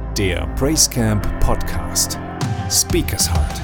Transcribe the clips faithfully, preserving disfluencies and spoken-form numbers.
Der Praise Camp Podcast. Speakers Heart.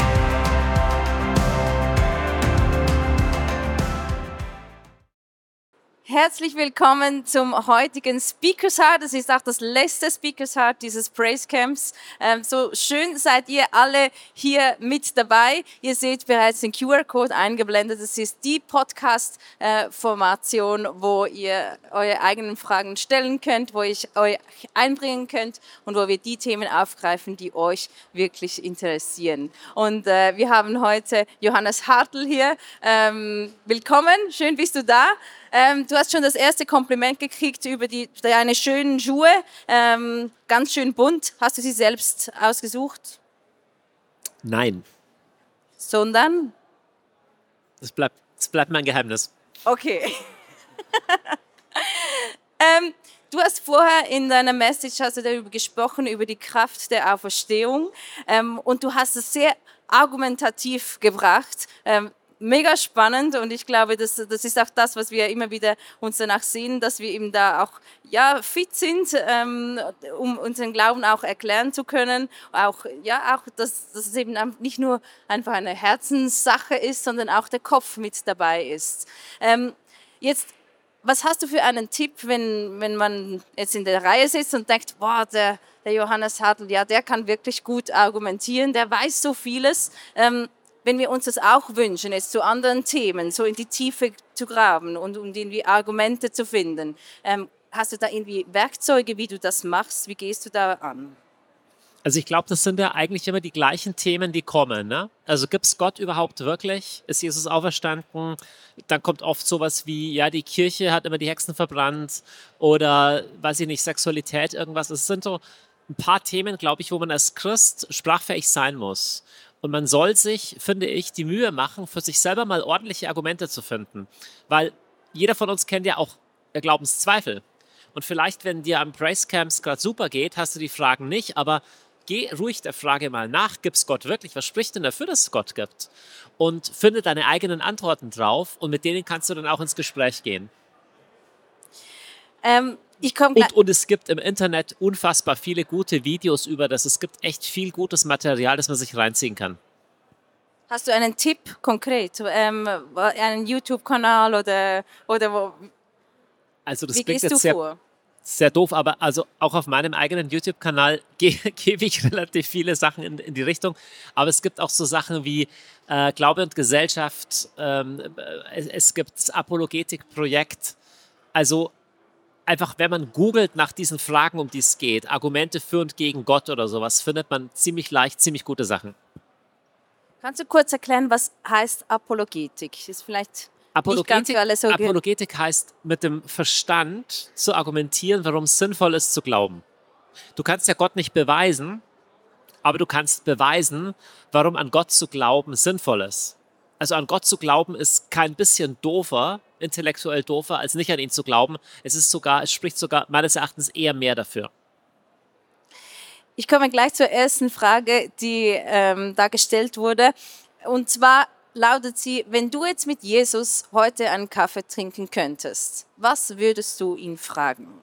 Herzlich willkommen zum heutigen Speakers Heart. Das ist auch das letzte Speakers Heart dieses Praise Camps. Ähm, so schön seid ihr alle hier mit dabei. Ihr seht bereits den Q R-Code eingeblendet. Das ist die Podcast-Formation, äh, wo ihr eure eigenen Fragen stellen könnt, wo ihr euch einbringen könnt und wo wir die Themen aufgreifen, die euch wirklich interessieren. Und äh, wir haben heute Johannes Hartl hier. Ähm, willkommen, schön bist du da. Ähm, du hast schon das erste Kompliment gekriegt über die, deine schönen Schuhe, ähm, ganz schön bunt. Hast du sie selbst ausgesucht? Nein. Sondern? Das bleibt, das bleibt mein Geheimnis. Okay. ähm, du hast vorher in deiner Message hast du darüber gesprochen, über die Kraft der Auferstehung, ähm, und du hast es sehr argumentativ gebracht. Ähm, Mega spannend, und ich glaube, das, das ist auch das, was wir immer wieder uns danach sehen, dass wir eben da auch ja, fit sind, ähm, um unseren Glauben auch erklären zu können. Auch, ja, auch dass, dass es eben nicht nur einfach eine Herzenssache ist, sondern auch der Kopf mit dabei ist. Ähm, jetzt, was hast du für einen Tipp, wenn, wenn man jetzt in der Reihe sitzt und denkt, boah, der, der Johannes Hartl, ja, der kann wirklich gut argumentieren, der weiß so vieles. Ähm, Wenn wir uns das auch wünschen, jetzt zu anderen Themen, so in die Tiefe zu graben und um irgendwie Argumente zu finden, ähm, hast du da irgendwie Werkzeuge, wie du das machst? Wie gehst du da an? Also ich glaube, das sind ja eigentlich immer die gleichen Themen, die kommen. Ne? Also gibt es Gott überhaupt wirklich? Ist Jesus auferstanden? Dann kommt oft sowas wie, ja, die Kirche hat immer die Hexen verbrannt oder, weiß ich nicht, Sexualität, irgendwas. Es sind so ein paar Themen, glaube ich, wo man als Christ sprachfähig sein muss. Und man soll sich, finde ich, die Mühe machen, für sich selber mal ordentliche Argumente zu finden. Weil jeder von uns kennt ja auch Glaubenszweifel. Und vielleicht, wenn dir am Praise Camps gerade super geht, hast du die Fragen nicht, aber geh ruhig der Frage mal nach, gibt es Gott wirklich? Was spricht denn dafür, dass es Gott gibt? Und finde deine eigenen Antworten drauf, und mit denen kannst du dann auch ins Gespräch gehen. Ähm, ich komm und, und es gibt im Internet unfassbar viele gute Videos über das. Es gibt echt viel gutes Material, das man sich reinziehen kann. Hast du einen Tipp konkret? Ähm, einen YouTube-Kanal oder, oder wo? Also das Wie klingt gehst jetzt du sehr, vor? sehr doof, aber also auch auf meinem eigenen YouTube-Kanal ge- gebe ich relativ viele Sachen in, in die Richtung. Aber es gibt auch so Sachen wie äh, Glaube und Gesellschaft. Ähm, es, es gibt das Apologetik-Projekt. Also einfach, wenn man googelt nach diesen Fragen, um die es geht, Argumente für und gegen Gott oder sowas, findet man ziemlich leicht ziemlich gute Sachen. Kannst du kurz erklären, was heißt Apologetik? Ist vielleicht nicht ganz für alle so. Apologetik heißt, mit dem Verstand zu argumentieren, warum es sinnvoll ist zu glauben. Du kannst ja Gott nicht beweisen, aber du kannst beweisen, warum an Gott zu glauben sinnvoll ist. Also an Gott zu glauben ist kein bisschen doofer, intellektuell doofer, als nicht an ihn zu glauben. Es ist sogar, es spricht sogar meines Erachtens eher mehr dafür. Ich komme gleich zur ersten Frage, die ähm, da gestellt wurde. Und zwar lautet sie: Wenn du jetzt mit Jesus heute einen Kaffee trinken könntest, was würdest du ihn fragen?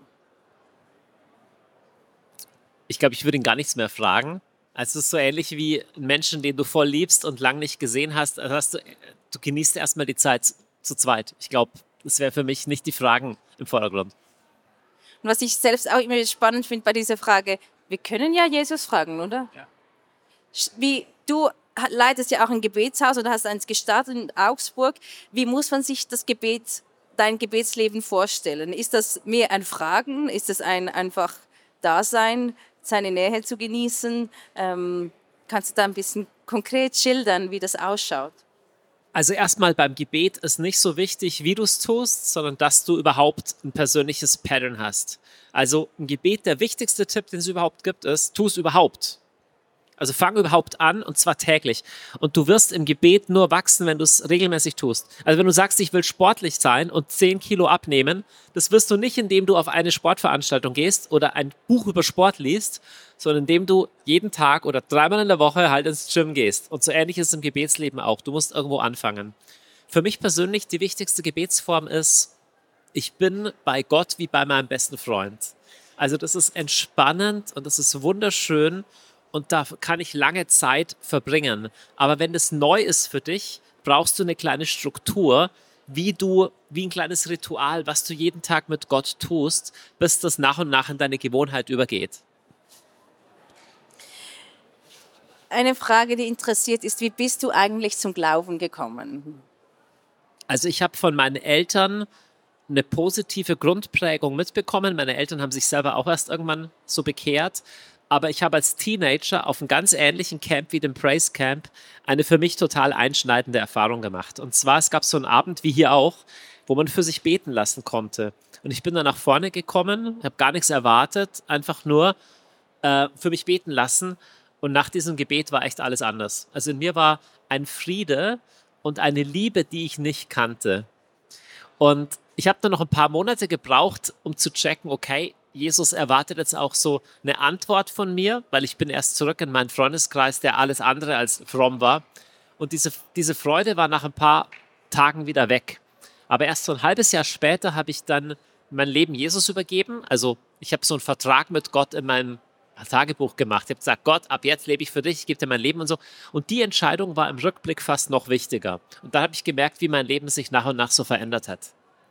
Ich glaube, ich würde ihn gar nichts mehr fragen. Also es ist so ähnlich wie einen Menschen, den du voll liebst und lang nicht gesehen hast. Also hast du, du genießt erstmal die Zeit zu zweit. Ich glaube, das wäre für mich nicht die Fragen im Vordergrund. Und was ich selbst auch immer spannend finde bei dieser Frage: Wir können ja Jesus fragen, oder? Ja. Wie, du leitest ja auch ein Gebetshaus oder hast eins gestartet in Augsburg. Wie muss man sich das Gebet, dein Gebetsleben vorstellen? Ist das mehr ein Fragen? Ist das ein einfach Dasein, seine Nähe zu genießen? Ähm, kannst du da ein bisschen konkret schildern, wie das ausschaut? Also erstmal beim Gebet ist nicht so wichtig, wie du es tust, sondern dass du überhaupt ein persönliches Pattern hast. Also im Gebet, der wichtigste Tipp, den es überhaupt gibt, ist, tu es überhaupt. Also fang überhaupt an, und zwar täglich. Und du wirst im Gebet nur wachsen, wenn du es regelmäßig tust. Also wenn du sagst, ich will sportlich sein und zehn Kilo abnehmen, das wirst du nicht, indem du auf eine Sportveranstaltung gehst oder ein Buch über Sport liest, sondern indem du jeden Tag oder dreimal in der Woche halt ins Gym gehst. Und so ähnlich ist es im Gebetsleben auch. Du musst irgendwo anfangen. Für mich persönlich die wichtigste Gebetsform ist, ich bin bei Gott wie bei meinem besten Freund. Also das ist entspannend und das ist wunderschön und da kann ich lange Zeit verbringen. Aber wenn das neu ist für dich, brauchst du eine kleine Struktur, wie du, wie ein kleines Ritual, was du jeden Tag mit Gott tust, bis das nach und nach in deine Gewohnheit übergeht. Eine Frage, die interessiert ist, wie bist du eigentlich zum Glauben gekommen? Also ich habe von meinen Eltern eine positive Grundprägung mitbekommen. Meine Eltern haben sich selber auch erst irgendwann so bekehrt. Aber ich habe als Teenager auf einem ganz ähnlichen Camp wie dem Praise Camp eine für mich total einschneidende Erfahrung gemacht. Und zwar, es gab so einen Abend, wie hier auch, wo man für sich beten lassen konnte. Und ich bin dann nach vorne gekommen, habe gar nichts erwartet, einfach nur äh, für mich beten lassen. Und nach diesem Gebet war echt alles anders. Also in mir war ein Friede und eine Liebe, die ich nicht kannte. Und ich habe dann noch ein paar Monate gebraucht, um zu checken, okay, Jesus erwartet jetzt auch so eine Antwort von mir, weil ich bin erst zurück in meinen Freundeskreis, der alles andere als fromm war. Und diese, diese Freude war nach ein paar Tagen wieder weg. Aber erst so ein halbes Jahr später habe ich dann mein Leben Jesus übergeben. Also ich habe so einen Vertrag mit Gott in meinem Tagebuch gemacht. Ich habe gesagt, Gott, ab jetzt lebe ich für dich, ich gebe dir mein Leben und so. Und die Entscheidung war im Rückblick fast noch wichtiger. Und da habe ich gemerkt, wie mein Leben sich nach und nach so verändert hat.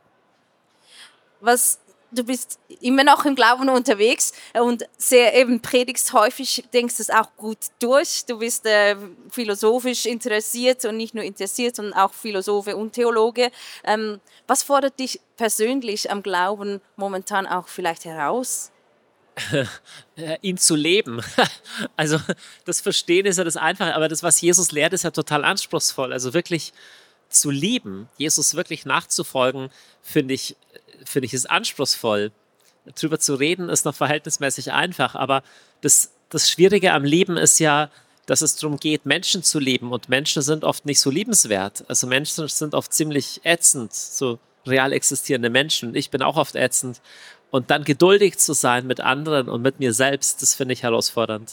Was, du bist immer noch im Glauben unterwegs und sehr eben predigst häufig, denkst es auch gut durch. Du bist äh, philosophisch interessiert und nicht nur interessiert, sondern auch Philosophe und Theologe. Ähm, was fordert dich persönlich am Glauben momentan auch vielleicht heraus? ihn zu leben. Also das Verstehen ist ja das Einfache, aber das, was Jesus lehrt, ist ja total anspruchsvoll. Also wirklich zu lieben, Jesus wirklich nachzufolgen, finde ich, finde ich ist anspruchsvoll. Darüber zu reden ist noch verhältnismäßig einfach, aber das, das Schwierige am Leben ist ja, dass es darum geht, Menschen zu lieben und Menschen sind oft nicht so liebenswert. Also Menschen sind oft ziemlich ätzend, so real existierende Menschen. Ich bin auch oft ätzend. Und dann geduldig zu sein mit anderen und mit mir selbst, das finde ich herausfordernd.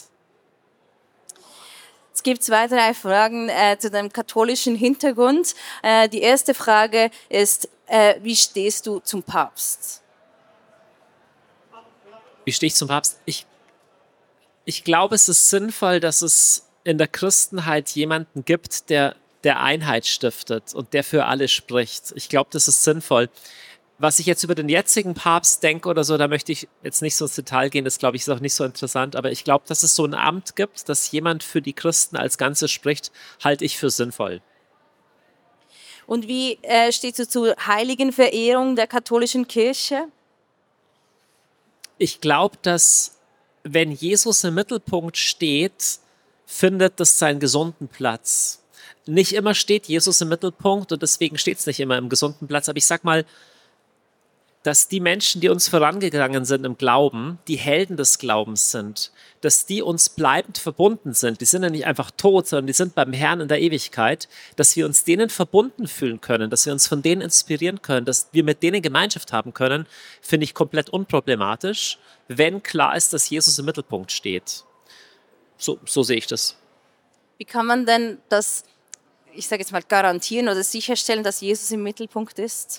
Es gibt zwei, drei Fragen äh, zu deinem katholischen Hintergrund. Äh, die erste Frage ist, äh, wie stehst du zum Papst? Wie stehe ich zum Papst? Ich, ich glaube, es ist sinnvoll, dass es in der Christenheit jemanden gibt, der, der Einheit stiftet und der für alle spricht. Ich glaube, das ist sinnvoll. Was ich jetzt über den jetzigen Papst denke oder so, da möchte ich jetzt nicht so ins Detail gehen, das glaube ich ist auch nicht so interessant, aber ich glaube, dass es so ein Amt gibt, dass jemand für die Christen als Ganzes spricht, halte ich für sinnvoll. Und wie äh, stehst du zur Heiligenverehrung der katholischen Kirche? Ich glaube, dass wenn Jesus im Mittelpunkt steht, findet das seinen gesunden Platz. Nicht immer steht Jesus im Mittelpunkt und deswegen steht es nicht immer im gesunden Platz, aber ich sag mal, dass die Menschen, die uns vorangegangen sind im Glauben, die Helden des Glaubens sind, dass die uns bleibend verbunden sind. Die sind ja nicht einfach tot, sondern die sind beim Herrn in der Ewigkeit, dass wir uns denen verbunden fühlen können, dass wir uns von denen inspirieren können, dass wir mit denen Gemeinschaft haben können, finde ich komplett unproblematisch, wenn klar ist, dass Jesus im Mittelpunkt steht. So, so sehe ich das. Wie kann man denn das, ich sage jetzt mal, garantieren oder sicherstellen, dass Jesus im Mittelpunkt ist?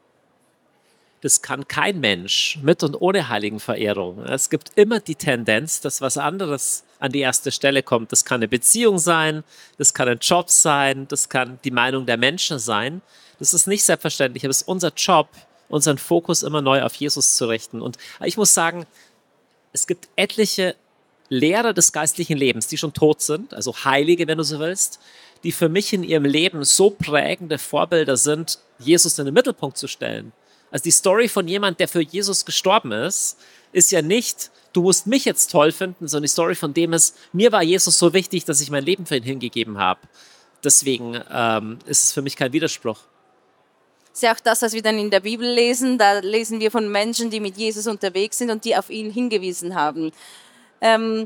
Das kann kein Mensch mit und ohne Heiligenverehrung. Es gibt immer die Tendenz, dass was anderes an die erste Stelle kommt. Das kann eine Beziehung sein, das kann ein Job sein, das kann die Meinung der Menschen sein. Das ist nicht selbstverständlich, aber es ist unser Job, unseren Fokus immer neu auf Jesus zu richten. Und ich muss sagen, es gibt etliche Lehrer des geistlichen Lebens, die schon tot sind, also Heilige, wenn du so willst, die für mich in ihrem Leben so prägende Vorbilder sind, Jesus in den Mittelpunkt zu stellen. Also die Story von jemand, der für Jesus gestorben ist, ist ja nicht, du musst mich jetzt toll finden, sondern die Story von dem ist, mir war Jesus so wichtig, dass ich mein Leben für ihn hingegeben habe. Deswegen ähm, ist es für mich kein Widerspruch. Das ist ja auch das, was wir dann in der Bibel lesen. Da lesen wir von Menschen, die mit Jesus unterwegs sind und die auf ihn hingewiesen haben. Ähm,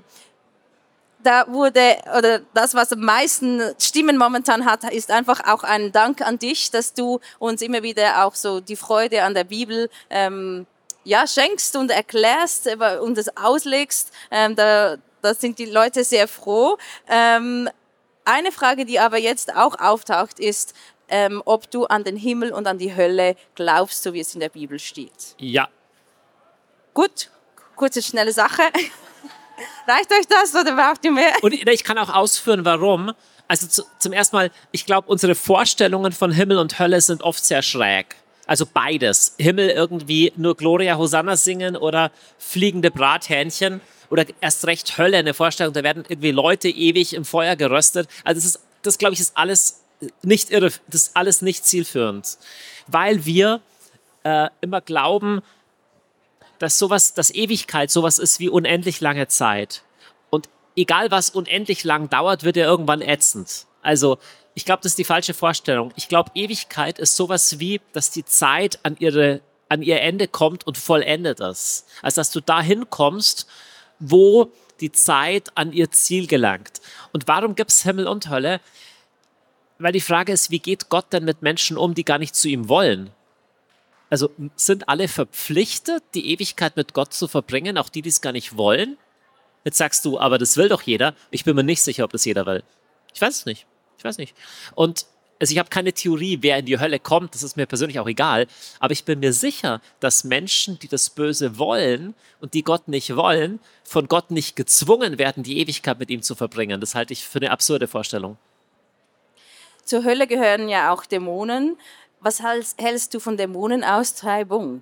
da wurde, oder das, was am meisten Stimmen momentan hat, ist einfach auch ein Dank an dich, dass du uns immer wieder auch so die Freude an der Bibel ähm, ja, schenkst und erklärst und es auslegst. Ähm, da, da sind die Leute sehr froh. Ähm, eine Frage, die aber jetzt auch auftaucht, ist, ähm, ob du an den Himmel und an die Hölle glaubst, so wie es in der Bibel steht. Ja. Gut, kurze, schnelle Sache. Reicht euch das oder braucht ihr mehr? Und ich kann auch ausführen, warum. Also zu, zum ersten Mal, ich glaube, unsere Vorstellungen von Himmel und Hölle sind oft sehr schräg. Also beides. Himmel irgendwie nur Gloria Hosanna singen oder fliegende Brathähnchen oder erst recht Hölle, eine Vorstellung, da werden irgendwie Leute ewig im Feuer geröstet. Also das, ist, das glaube ich, ist alles nicht irre, das ist alles nicht zielführend. Weil wir äh, immer glauben, dass sowas, dass Ewigkeit sowas ist wie unendlich lange Zeit. Und egal was unendlich lang dauert, wird ja irgendwann ätzend. Also ich glaube, das ist die falsche Vorstellung. Ich glaube, Ewigkeit ist sowas wie, dass die Zeit an, ihre, an ihr Ende kommt und vollendet ist. Also dass du dahin kommst, wo die Zeit an ihr Ziel gelangt. Und warum gibt es Himmel und Hölle? Weil die Frage ist, wie geht Gott denn mit Menschen um, die gar nicht zu ihm wollen? Also sind alle verpflichtet, die Ewigkeit mit Gott zu verbringen, auch die, die es gar nicht wollen? Jetzt sagst du, aber das will doch jeder. Ich bin mir nicht sicher, ob das jeder will. Ich weiß es nicht. Ich weiß nicht. Und also ich habe keine Theorie, wer in die Hölle kommt. Das ist mir persönlich auch egal. Aber ich bin mir sicher, dass Menschen, die das Böse wollen und die Gott nicht wollen, von Gott nicht gezwungen werden, die Ewigkeit mit ihm zu verbringen. Das halte ich für eine absurde Vorstellung. Zur Hölle gehören ja auch Dämonen. Was hältst du von Dämonenaustreibung?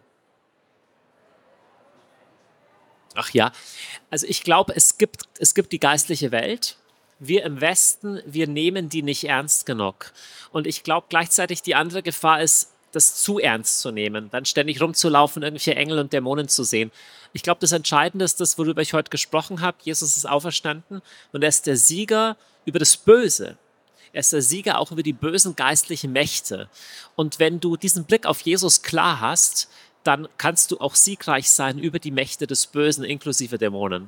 Ach ja, also ich glaube, es gibt, es gibt die geistliche Welt. Wir im Westen, wir nehmen die nicht ernst genug. Und ich glaube gleichzeitig, die andere Gefahr ist, das zu ernst zu nehmen, dann ständig rumzulaufen, irgendwelche Engel und Dämonen zu sehen. Ich glaube, das Entscheidende ist das, worüber ich heute gesprochen habe. Jesus ist auferstanden und er ist der Sieger über das Böse. Er ist der Sieger auch über die bösen geistlichen Mächte. Und wenn du diesen Blick auf Jesus klar hast, dann kannst du auch siegreich sein über die Mächte des Bösen, inklusive Dämonen.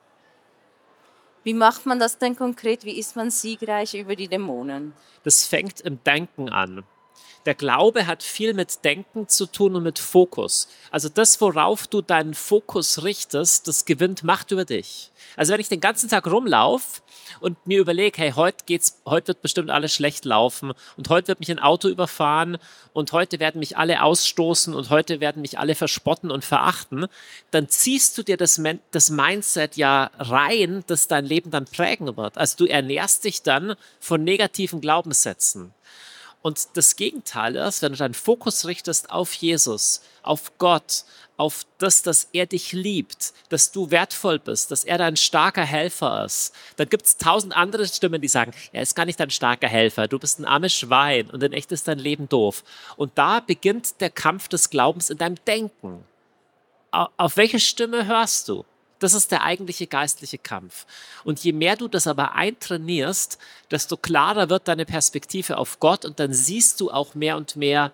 Wie macht man das denn konkret? Wie ist man siegreich über die Dämonen? Das fängt im Denken an. Der Glaube hat viel mit Denken zu tun und mit Fokus. Also das, worauf du deinen Fokus richtest, das gewinnt Macht über dich. Also wenn ich den ganzen Tag rumlaufe und mir überlege, hey, heute geht's, heute wird bestimmt alles schlecht laufen und heute wird mich ein Auto überfahren und heute werden mich alle ausstoßen und heute werden mich alle verspotten und verachten, dann ziehst du dir das, das Mindset ja rein, das dein Leben dann prägen wird. Also du ernährst dich dann von negativen Glaubenssätzen. Und das Gegenteil ist, wenn du deinen Fokus richtest auf Jesus, auf Gott, auf das, dass er dich liebt, dass du wertvoll bist, dass er dein starker Helfer ist, dann gibt es tausend andere Stimmen, die sagen, er ist gar nicht dein starker Helfer, du bist ein armes Schwein und in echt ist dein Leben doof. Und da beginnt der Kampf des Glaubens in deinem Denken. Auf welche Stimme hörst du? Das ist der eigentliche geistliche Kampf. Und je mehr du das aber eintrainierst, desto klarer wird deine Perspektive auf Gott und dann siehst du auch mehr und mehr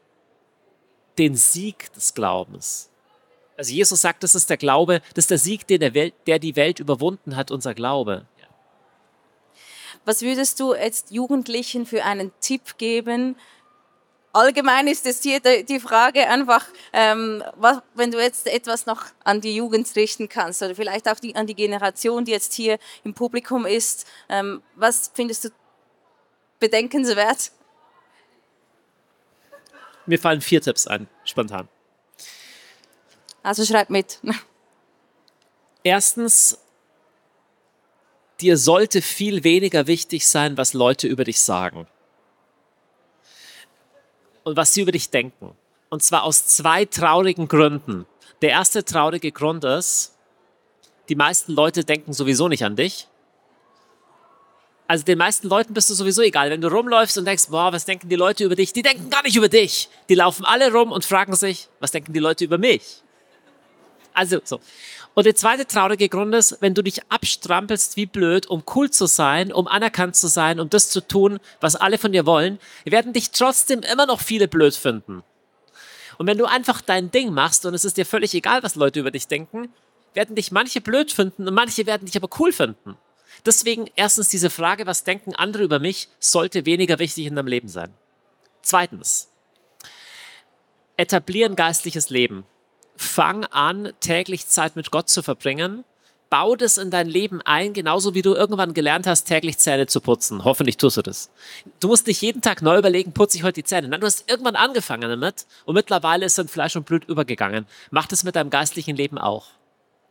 den Sieg des Glaubens. Also Jesus sagt, das ist der Glaube, das ist der Sieg, den der, Welt, der die Welt überwunden hat, unser Glaube. Ja. Was würdest du jetzt Jugendlichen für einen Tipp geben? Allgemein ist es hier die Frage einfach, ähm, was, wenn du jetzt etwas noch an die Jugend richten kannst oder vielleicht auch die, an die Generation, die jetzt hier im Publikum ist, ähm, was findest du bedenkenswert? Mir fallen vier Tipps ein, spontan. Also schreib mit. Erstens, dir sollte viel weniger wichtig sein, was Leute über dich sagen. Und was sie über dich denken. Und zwar aus zwei traurigen Gründen. Der erste traurige Grund ist, die meisten Leute denken sowieso nicht an dich. Also den meisten Leuten bist du sowieso egal. Wenn du rumläufst und denkst, boah, was denken die Leute über dich? Die denken gar nicht über dich. Die laufen alle rum und fragen sich, was denken die Leute über mich? Also so. Und der zweite traurige Grund ist, wenn du dich abstrampelst wie blöd, um cool zu sein, um anerkannt zu sein, um das zu tun, was alle von dir wollen, werden dich trotzdem immer noch viele blöd finden. Und wenn du einfach dein Ding machst und es ist dir völlig egal, was Leute über dich denken, werden dich manche blöd finden und manche werden dich aber cool finden. Deswegen erstens diese Frage, was denken andere über mich, sollte weniger wichtig in deinem Leben sein. Zweitens, etablieren geistliches Leben. Fang an, täglich Zeit mit Gott zu verbringen. Bau das in dein Leben ein, genauso wie du irgendwann gelernt hast, täglich Zähne zu putzen. Hoffentlich tust du das. Du musst nicht jeden Tag neu überlegen, putze ich heute die Zähne. Nein, du hast irgendwann angefangen damit und mittlerweile ist dann Fleisch und Blut übergegangen. Mach das mit deinem geistlichen Leben auch.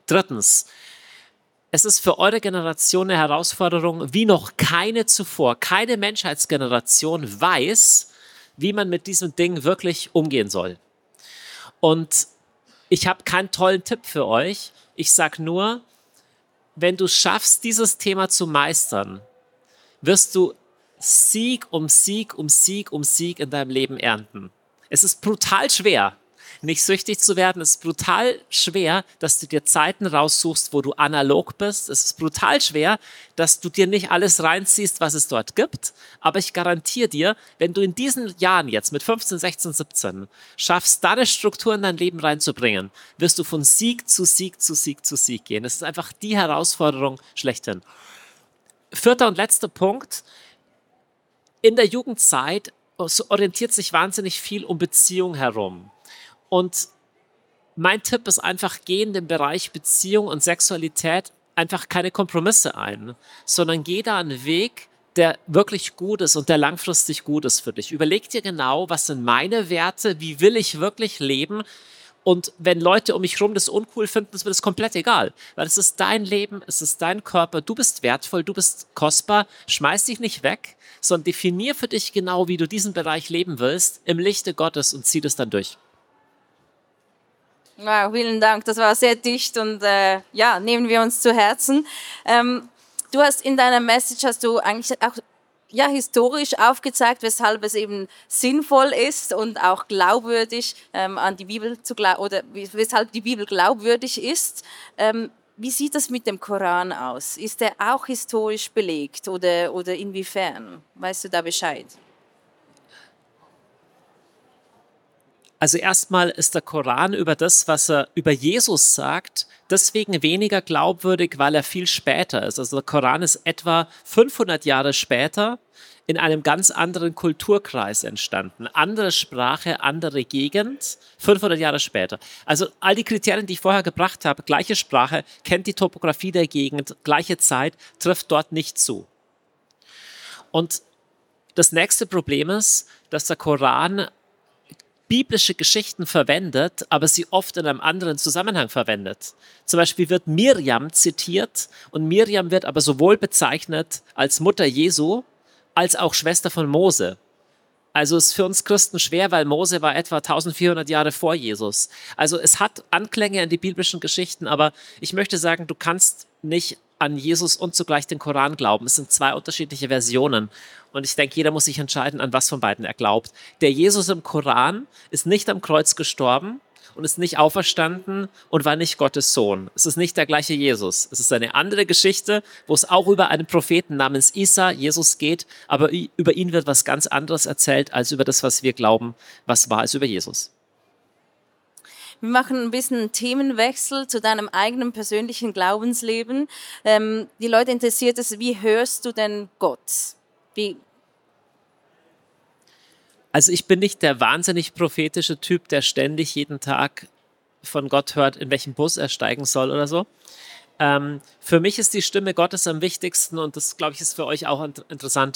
Drittens, es ist für eure Generation eine Herausforderung, wie noch keine zuvor. Keine Menschheitsgeneration weiß, wie man mit diesem Ding wirklich umgehen soll. Und ich habe keinen tollen Tipp für euch. Ich sage nur, wenn du schaffst, dieses Thema zu meistern, wirst du Sieg um Sieg um Sieg um Sieg in deinem Leben ernten. Es ist brutal schwer, nicht süchtig zu werden. Es ist brutal schwer, dass du dir Zeiten raussuchst, wo du analog bist. Es ist brutal schwer, dass du dir nicht alles reinziehst, was es dort gibt. Aber ich garantiere dir, wenn du in diesen Jahren jetzt mit fünfzehn, sechzehn, siebzehn schaffst, da eine Struktur in dein Leben reinzubringen, wirst du von Sieg zu Sieg zu Sieg zu Sieg gehen. Das ist einfach die Herausforderung schlechthin. Vierter und letzter Punkt. In der Jugendzeit orientiert sich wahnsinnig viel um Beziehung herum. Und mein Tipp ist einfach, geh in den Bereich Beziehung und Sexualität einfach keine Kompromisse ein, sondern geh da einen Weg, der wirklich gut ist und der langfristig gut ist für dich. Überleg dir genau, was sind meine Werte, wie will ich wirklich leben? Und wenn Leute um mich herum das uncool finden, ist mir das komplett egal. Weil es ist dein Leben, es ist dein Körper, du bist wertvoll, du bist kostbar, schmeiß dich nicht weg, sondern definier für dich genau, wie du diesen Bereich leben willst, im Lichte Gottes und zieh das dann durch. Wow, vielen Dank. Das war sehr dicht und äh, ja, nehmen wir uns zu Herzen. Ähm, du hast in deiner Message hast du eigentlich auch ja, historisch aufgezeigt, weshalb es eben sinnvoll ist und auch glaubwürdig ähm, an die Bibel zu glauben oder weshalb die Bibel glaubwürdig ist. Ähm, wie sieht das mit dem Koran aus? Ist der auch historisch belegt oder, oder inwiefern? Weißt du da Bescheid? Also erstmal ist der Koran über das, was er über Jesus sagt, deswegen weniger glaubwürdig, weil er viel später ist. Also der Koran ist etwa fünfhundert Jahre später in einem ganz anderen Kulturkreis entstanden. Andere Sprache, andere Gegend, fünfhundert Jahre später. Also all die Kriterien, die ich vorher gebracht habe, gleiche Sprache, kennt die Topografie der Gegend, gleiche Zeit, trifft dort nicht zu. Und das nächste Problem ist, dass der Koran biblische Geschichten verwendet, aber sie oft in einem anderen Zusammenhang verwendet. Zum Beispiel wird Mirjam zitiert und Mirjam wird aber sowohl bezeichnet als Mutter Jesu, als auch Schwester von Mose. Also ist für uns Christen schwer, weil Mose war etwa eintausendvierhundert Jahre vor Jesus. Also es hat Anklänge an die biblischen Geschichten, aber ich möchte sagen, du kannst nicht an Jesus und zugleich den Koran glauben. Es sind zwei unterschiedliche Versionen. Und ich denke, jeder muss sich entscheiden, an was von beiden er glaubt. Der Jesus im Koran ist nicht am Kreuz gestorben und ist nicht auferstanden und war nicht Gottes Sohn. Es ist nicht der gleiche Jesus. Es ist eine andere Geschichte, wo es auch über einen Propheten namens Isa, Jesus, geht, aber über ihn wird was ganz anderes erzählt, als über das, was wir glauben, was wahr ist über Jesus. Wir machen ein bisschen einen Themenwechsel zu deinem eigenen persönlichen Glaubensleben. Ähm, die Leute interessiert es, wie hörst du denn Gott? Wie Also ich bin nicht der wahnsinnig prophetische Typ, der ständig jeden Tag von Gott hört, in welchen Bus er steigen soll oder so. Ähm, für mich ist die Stimme Gottes am wichtigsten und das, glaube ich, ist für euch auch interessant.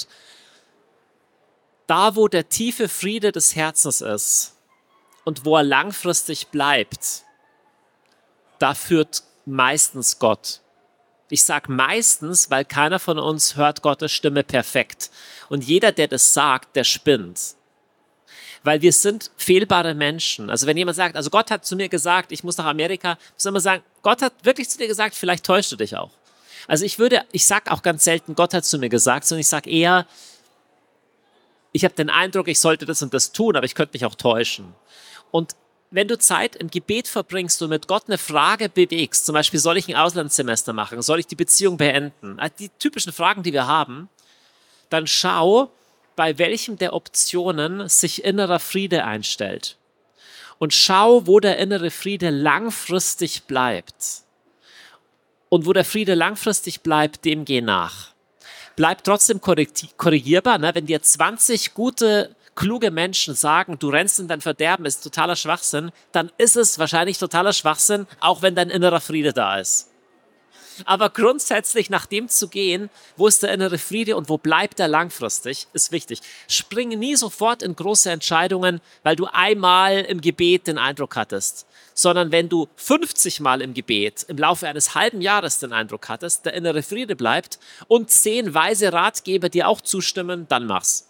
Da, wo der tiefe Friede des Herzens ist und wo er langfristig bleibt, da führt meistens Gott. Ich sage meistens, weil keiner von uns hört Gottes Stimme perfekt. Und jeder, der das sagt, der spinnt. Weil wir sind fehlbare Menschen. Also wenn jemand sagt, also Gott hat zu mir gesagt, ich muss nach Amerika, muss man immer sagen, Gott hat wirklich zu dir gesagt, vielleicht täuscht du dich auch. Also ich würde, ich sage auch ganz selten, Gott hat zu mir gesagt, sondern ich sage eher, ich habe den Eindruck, ich sollte das und das tun, aber ich könnte mich auch täuschen. Und wenn du Zeit im Gebet verbringst und mit Gott eine Frage bewegst, zum Beispiel, soll ich ein Auslandssemester machen, soll ich die Beziehung beenden, die typischen Fragen, die wir haben, dann schau, bei welchem der Optionen sich innerer Friede einstellt. Und schau, wo der innere Friede langfristig bleibt. Und wo der Friede langfristig bleibt, dem geh nach. Bleib trotzdem korrigierbar, ne? Wenn dir zwanzig gute, kluge Menschen sagen, du rennst in dein Verderben, ist totaler Schwachsinn, dann ist es wahrscheinlich totaler Schwachsinn, auch wenn dein innerer Friede da ist. Aber grundsätzlich nach dem zu gehen, wo ist der innere Friede und wo bleibt er langfristig, ist wichtig. Springe nie sofort in große Entscheidungen, weil du einmal im Gebet den Eindruck hattest, sondern wenn du fünfzig Mal im Gebet im Laufe eines halben Jahres den Eindruck hattest, der innere Friede bleibt und zehn weise Ratgeber dir auch zustimmen, dann mach's.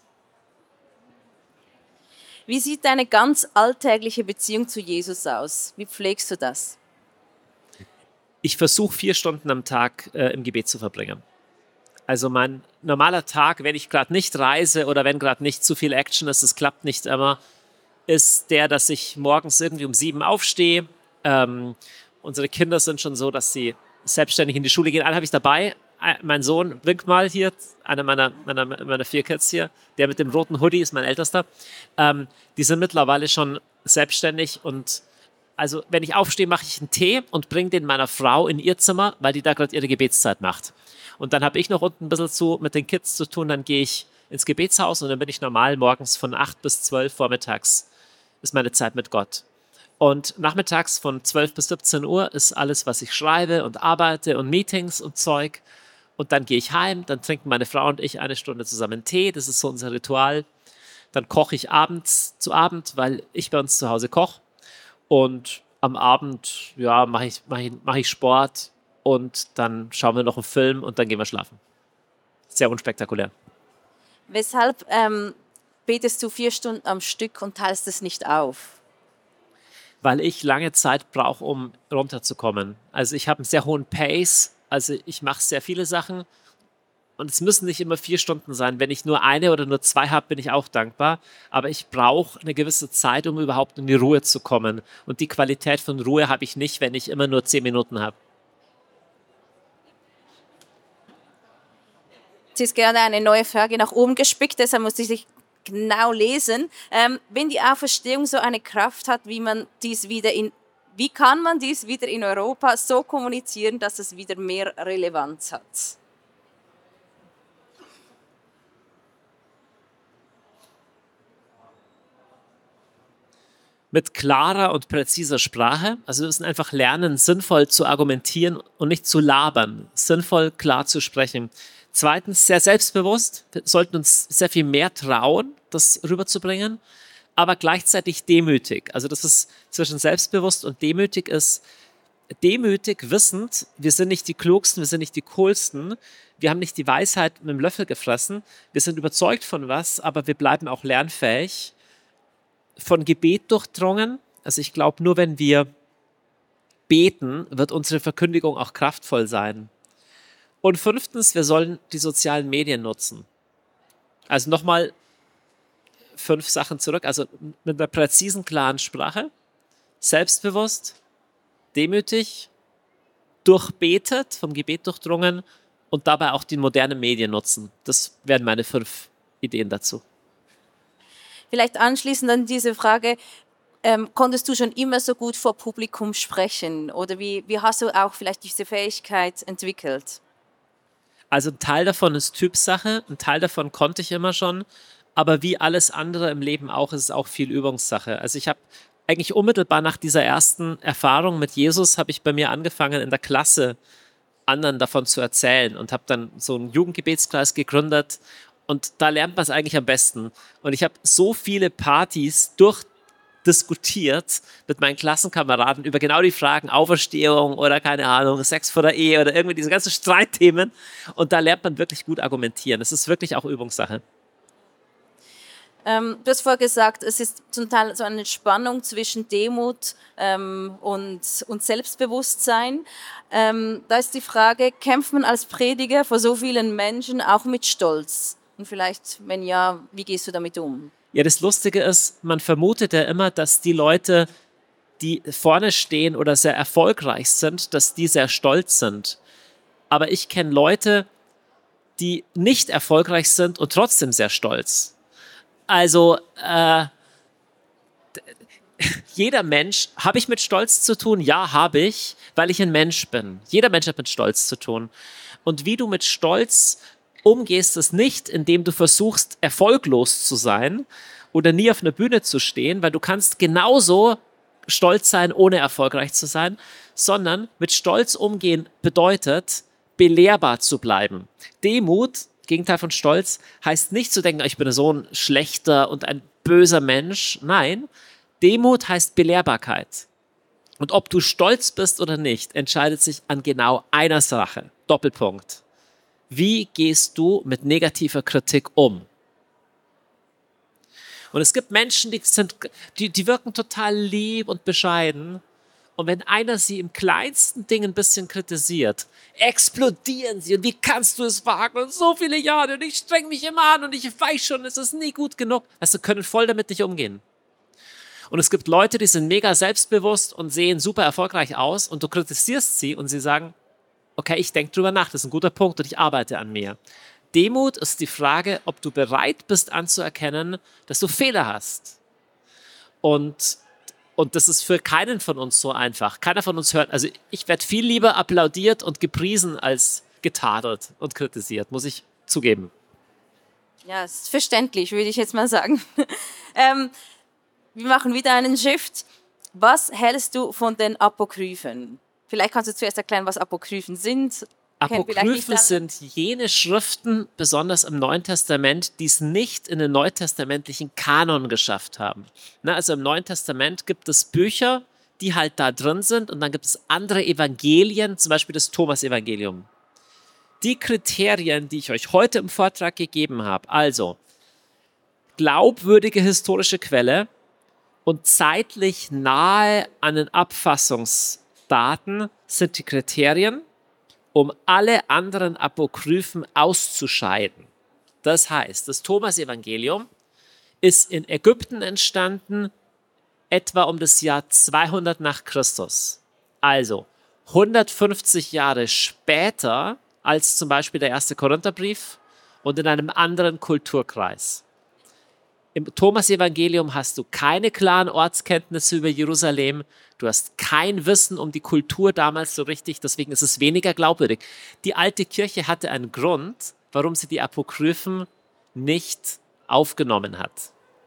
Wie sieht deine ganz alltägliche Beziehung zu Jesus aus? Wie pflegst du das? Ich versuche vier Stunden am Tag äh, im Gebet zu verbringen. Also mein normaler Tag, wenn ich gerade nicht reise oder wenn gerade nicht zu viel Action ist, es klappt nicht immer, ist der, dass ich morgens irgendwie um sieben aufstehe. Ähm, unsere Kinder sind schon so, dass sie selbstständig in die Schule gehen. Einen habe ich dabei. Mein Sohn, winkt mal hier, einer meiner, meiner, meiner vier Kids hier, der mit dem roten Hoodie ist mein Ältester. Ähm, die sind mittlerweile schon selbstständig und also wenn ich aufstehe, mache ich einen Tee und bringe den meiner Frau in ihr Zimmer, weil die da gerade ihre Gebetszeit macht. Und dann habe ich noch unten ein bisschen zu, mit den Kids zu tun, dann gehe ich ins Gebetshaus und dann bin ich normal morgens von acht bis zwölf vormittags, ist meine Zeit mit Gott. Und nachmittags von zwölf bis siebzehn Uhr ist alles, was ich schreibe und arbeite und Meetings und Zeug. Und dann gehe ich heim, dann trinken meine Frau und ich eine Stunde zusammen Tee, das ist so unser Ritual. Dann koche ich abends zu Abend, weil ich bei uns zu Hause koche. Und am Abend, ja, mache ich, mach ich, mach ich Sport und dann schauen wir noch einen Film und dann gehen wir schlafen. Sehr unspektakulär. Weshalb ähm, betest du vier Stunden am Stück und teilst es nicht auf? Weil ich lange Zeit brauche, um runterzukommen. Also ich habe einen sehr hohen Pace. Also ich mache sehr viele Sachen und es müssen nicht immer vier Stunden sein. Wenn ich nur eine oder nur zwei habe, bin ich auch dankbar. Aber ich brauche eine gewisse Zeit, um überhaupt in die Ruhe zu kommen. Und die Qualität von Ruhe habe ich nicht, wenn ich immer nur zehn Minuten habe. Es ist gerade eine neue Frage nach oben gespickt, deshalb muss ich dich genau lesen. Ähm, wenn die Auferstehung so eine Kraft hat, wie man dies wieder in Wie kann man dies wieder in Europa so kommunizieren, dass es wieder mehr Relevanz hat? Mit klarer und präziser Sprache. Also wir müssen einfach lernen, sinnvoll zu argumentieren und nicht zu labern. Sinnvoll, klar zu sprechen. Zweitens, sehr selbstbewusst. Wir sollten uns sehr viel mehr trauen, das rüberzubringen. Aber gleichzeitig demütig. Also das ist zwischen selbstbewusst und demütig ist, demütig wissend, wir sind nicht die Klugsten, wir sind nicht die Coolsten, wir haben nicht die Weisheit mit dem Löffel gefressen, wir sind überzeugt von was, aber wir bleiben auch lernfähig, von Gebet durchdrungen. Also ich glaube, nur wenn wir beten, wird unsere Verkündigung auch kraftvoll sein. Und fünftens, wir sollen die sozialen Medien nutzen. Also nochmal fünf Sachen zurück, also mit einer präzisen, klaren Sprache, selbstbewusst, demütig, durchbetet, vom Gebet durchdrungen und dabei auch die modernen Medien nutzen. Das wären meine fünf Ideen dazu. Vielleicht anschließend an diese Frage, ähm, konntest du schon immer so gut vor Publikum sprechen oder wie, wie hast du auch vielleicht diese Fähigkeit entwickelt? Also ein Teil davon ist Typsache, ein Teil davon konnte ich immer schon, aber wie alles andere im Leben auch, ist es auch viel Übungssache. Also ich habe eigentlich unmittelbar nach dieser ersten Erfahrung mit Jesus, habe ich bei mir angefangen, in der Klasse anderen davon zu erzählen und habe dann so einen Jugendgebetskreis gegründet und da lernt man es eigentlich am besten. Und ich habe so viele Partys durchdiskutiert mit meinen Klassenkameraden über genau die Fragen Auferstehung oder keine Ahnung, Sex vor der Ehe oder irgendwie diese ganzen Streitthemen und da lernt man wirklich gut argumentieren. Es ist wirklich auch Übungssache. Ähm, du hast vorher gesagt, es ist zum Teil so eine Spannung zwischen Demut ähm, und, und Selbstbewusstsein. Ähm, da ist die Frage, kämpft man als Prediger vor so vielen Menschen auch mit Stolz? Und vielleicht, wenn ja, wie gehst du damit um? Ja, das Lustige ist, man vermutet ja immer, dass die Leute, die vorne stehen oder sehr erfolgreich sind, dass die sehr stolz sind. Aber ich kenne Leute, die nicht erfolgreich sind und trotzdem sehr stolz. Also, äh, jeder Mensch, habe ich mit Stolz zu tun? Ja, habe ich, weil ich ein Mensch bin. Jeder Mensch hat mit Stolz zu tun. Und wie du mit Stolz umgehst, ist nicht, indem du versuchst, erfolglos zu sein oder nie auf einer Bühne zu stehen, weil du kannst genauso stolz sein, ohne erfolgreich zu sein, sondern mit Stolz umgehen bedeutet, belehrbar zu bleiben. Demut, Gegenteil von Stolz, heißt nicht zu denken, ich bin so ein schlechter und ein böser Mensch. Nein, Demut heißt Belehrbarkeit. Und ob du stolz bist oder nicht, entscheidet sich an genau einer Sache. Doppelpunkt. Wie gehst du mit negativer Kritik um? Und es gibt Menschen, die, sind, die, die wirken total lieb und bescheiden. Und wenn einer sie im kleinsten Ding ein bisschen kritisiert, explodieren sie. Und wie kannst du es wagen? Und so viele Jahre und ich streng mich immer an und ich weiß schon, es ist nie gut genug. Also können voll damit nicht umgehen. Und es gibt Leute, die sind mega selbstbewusst und sehen super erfolgreich aus und du kritisierst sie und sie sagen, okay, ich denke drüber nach, das ist ein guter Punkt und ich arbeite an mir. Demut ist die Frage, ob du bereit bist anzuerkennen, dass du Fehler hast. Und, und das ist für keinen von uns so einfach. Keiner von uns hört, also ich werde viel lieber applaudiert und gepriesen als getadelt und kritisiert, muss ich zugeben. Ja, ist verständlich, würde ich jetzt mal sagen. ähm, wir machen wieder einen Shift. Was hältst du von den Apokryphen? Vielleicht kannst du zuerst erklären, was Apokryphen sind. Apokryphen sind jene Schriften, besonders im Neuen Testament, die es nicht in den neutestamentlichen Kanon geschafft haben. Na, also im Neuen Testament gibt es Bücher, die halt da drin sind und dann gibt es andere Evangelien, zum Beispiel das Thomas-Evangelium. Die Kriterien, die ich euch heute im Vortrag gegeben habe, also glaubwürdige historische Quelle und zeitlich nahe an den Abfassungsdaten sind die Kriterien, um alle anderen Apokryphen auszuscheiden. Das heißt, das Thomas-Evangelium ist in Ägypten entstanden, etwa um das Jahr zweihundert nach Christus. Also hundertfünfzig Jahre später als zum Beispiel der erste Korintherbrief und in einem anderen Kulturkreis. Im Thomas-Evangelium hast du keine klaren Ortskenntnisse über Jerusalem. Du hast kein Wissen um die Kultur damals so richtig, deswegen ist es weniger glaubwürdig. Die alte Kirche hatte einen Grund, warum sie die Apokryphen nicht aufgenommen hat.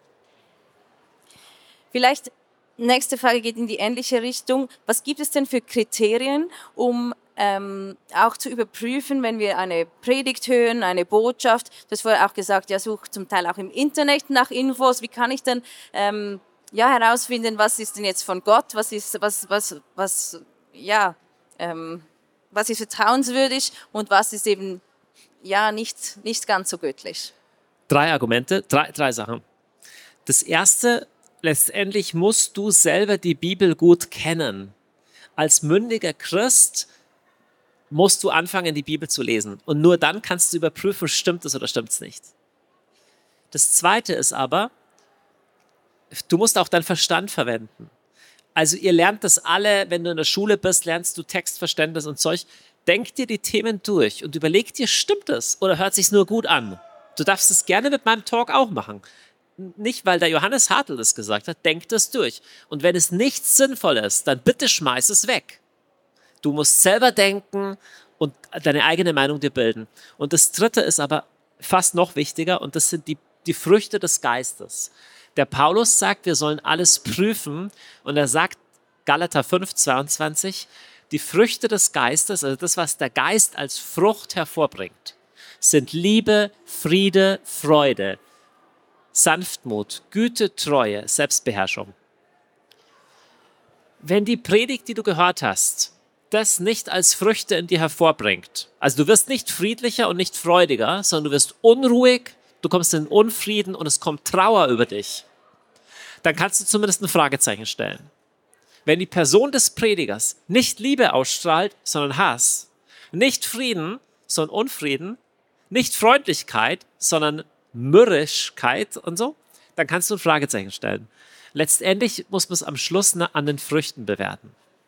Vielleicht, nächste Frage geht in die ähnliche Richtung. Was gibt es denn für Kriterien, um ähm, auch zu überprüfen, wenn wir eine Predigt hören, eine Botschaft? Du hast vorher auch gesagt, ja, such zum Teil auch im Internet nach Infos. Wie kann ich denn ähm, ja, herausfinden, was ist denn jetzt von Gott, was ist, was, was, was, ja, ähm, was ist vertrauenswürdig und was ist eben ja, nicht, nicht ganz so göttlich? Drei Argumente, drei, drei Sachen. Das erste, letztendlich musst du selber die Bibel gut kennen. Als mündiger Christ musst du anfangen, die Bibel zu lesen. Und nur dann kannst du überprüfen, stimmt es oder stimmt es nicht. Das Zweite ist aber, du musst auch deinen Verstand verwenden. Also ihr lernt das alle, wenn du in der Schule bist, lernst du Textverständnis und Zeug. Denk dir die Themen durch und überleg dir, stimmt es oder hört sich's nur gut an? Du darfst es gerne mit meinem Talk auch machen. Nicht, weil der Johannes Hartl das gesagt hat, denk das durch. Und wenn es nichts Sinnvolles ist, dann bitte schmeiß es weg. Du musst selber denken und deine eigene Meinung dir bilden. Und das Dritte ist aber fast noch wichtiger und das sind die, die Früchte des Geistes. Der Paulus sagt, wir sollen alles prüfen und er sagt, Galater fünf, zweiundzwanzig, die Früchte des Geistes, also das, was der Geist als Frucht hervorbringt, sind Liebe, Friede, Freude, Sanftmut, Güte, Treue, Selbstbeherrschung. Wenn die Predigt, die du gehört hast, das nicht als Früchte in dir hervorbringt, also du wirst nicht friedlicher und nicht freudiger, sondern du wirst unruhig, du kommst in Unfrieden und es kommt Trauer über dich, dann kannst du zumindest ein Fragezeichen stellen. Wenn die Person des Predigers nicht Liebe ausstrahlt, sondern Hass, nicht Frieden, sondern Unfrieden, nicht Freundlichkeit, sondern Mürrischkeit und so, dann kannst du ein Fragezeichen stellen. Letztendlich muss man es am Schluss an den Früchten bewerten.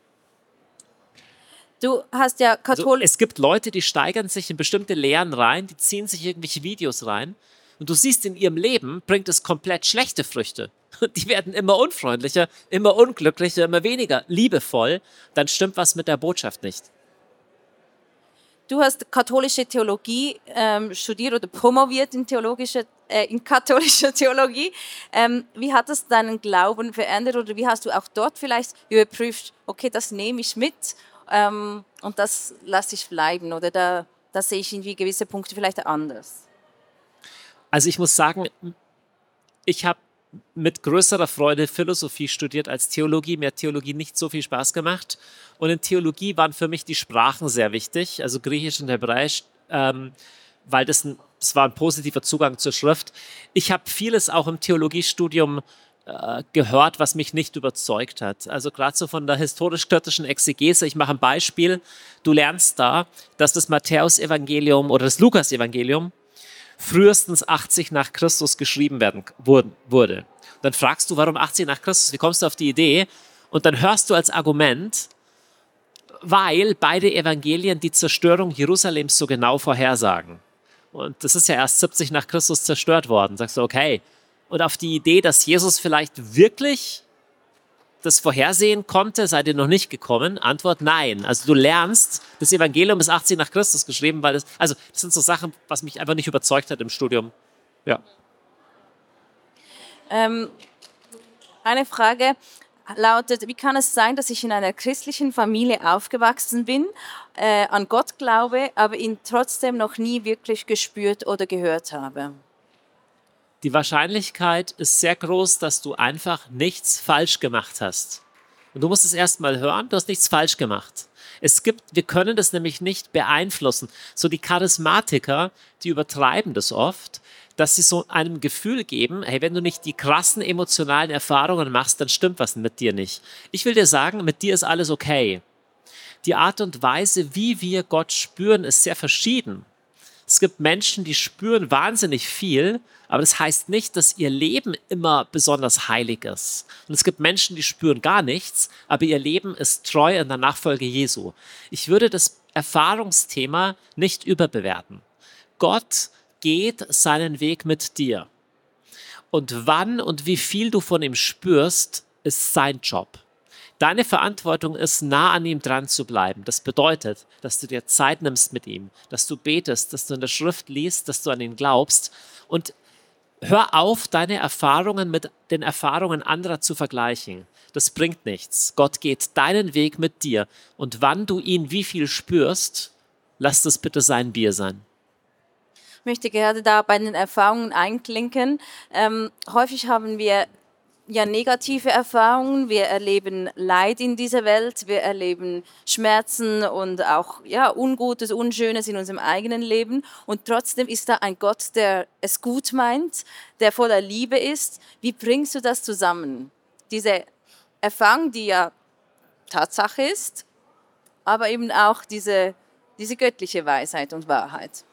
Du hast ja katholisch... Also, es gibt Leute, die steigern sich in bestimmte Lehren rein, die ziehen sich irgendwelche Videos rein und du siehst, in ihrem Leben bringt es komplett schlechte Früchte. Die werden immer unfreundlicher, immer unglücklicher, immer weniger liebevoll. Dann stimmt was mit der Botschaft nicht. Du hast katholische Theologie ähm, studiert oder promoviert in theologischer äh, in katholischer Theologie. Ähm, wie hat das deinen Glauben verändert oder wie hast du auch dort vielleicht überprüft, okay, das nehme ich mit ähm, und das lasse ich bleiben oder da, da sehe ich irgendwie gewisse Punkte vielleicht anders? Also ich muss sagen, ich habe mit größerer Freude Philosophie studiert als Theologie. Mir hat Theologie nicht so viel Spaß gemacht. Und in Theologie waren für mich die Sprachen sehr wichtig, also Griechisch und Hebräisch, ähm, weil das, ein, das war ein positiver Zugang zur Schrift. Ich habe vieles auch im Theologiestudium äh, gehört, was mich nicht überzeugt hat. Also gerade so von der historisch-kritischen Exegese. Ich mache ein Beispiel. Du lernst da, dass das Matthäus-Evangelium oder das Lukas-Evangelium frühestens achtzig nach Christus geschrieben werden wurde. Dann fragst du, warum achtzig nach Christus? Wie kommst du auf die Idee? Und dann hörst du als Argument, weil beide Evangelien die Zerstörung Jerusalems so genau vorhersagen. Und das ist ja erst siebzig nach Christus zerstört worden. Sagst du, okay. Und auf die Idee, dass Jesus vielleicht wirklich das vorhersehen konnte, seid ihr noch nicht gekommen? Antwort, nein. Also du lernst, das Evangelium ist achtzig nach Christus geschrieben, weil das, also das sind so Sachen, was mich einfach nicht überzeugt hat im Studium. Ja. Ähm, eine Frage lautet, wie kann es sein, dass ich in einer christlichen Familie aufgewachsen bin, äh, an Gott glaube, aber ihn trotzdem noch nie wirklich gespürt oder gehört habe? Die Wahrscheinlichkeit ist sehr groß, dass du einfach nichts falsch gemacht hast. Und du musst es erst mal hören, du hast nichts falsch gemacht. Es gibt, wir können das nämlich nicht beeinflussen. So die Charismatiker, die übertreiben das oft, dass sie so einem Gefühl geben, hey, wenn du nicht die krassen emotionalen Erfahrungen machst, dann stimmt was mit dir nicht. Ich will dir sagen, mit dir ist alles okay. Die Art und Weise, wie wir Gott spüren, ist sehr verschieden. Es gibt Menschen, die spüren wahnsinnig viel, aber das heißt nicht, dass ihr Leben immer besonders heilig ist. Und es gibt Menschen, die spüren gar nichts, aber ihr Leben ist treu in der Nachfolge Jesu. Ich würde das Erfahrungsthema nicht überbewerten. Gott geht seinen Weg mit dir. Und wann und wie viel du von ihm spürst, ist sein Job. Deine Verantwortung ist, nah an ihm dran zu bleiben. Das bedeutet, dass du dir Zeit nimmst mit ihm, dass du betest, dass du in der Schrift liest, dass du an ihn glaubst. Und hör auf, deine Erfahrungen mit den Erfahrungen anderer zu vergleichen. Das bringt nichts. Gott geht deinen Weg mit dir. Und wann du ihn wie viel spürst, lass das bitte sein Bier sein. Ich möchte gerade da bei den Erfahrungen einklinken. Ähm, häufig haben wir ja negative Erfahrungen, wir erleben Leid in dieser Welt, wir erleben Schmerzen und auch ja, Ungutes, Unschönes in unserem eigenen Leben und trotzdem ist da ein Gott, der es gut meint, der voller Liebe ist. Wie bringst du das zusammen? Diese Erfahrung, die ja Tatsache ist, aber eben auch diese, diese göttliche Weisheit und Wahrheit.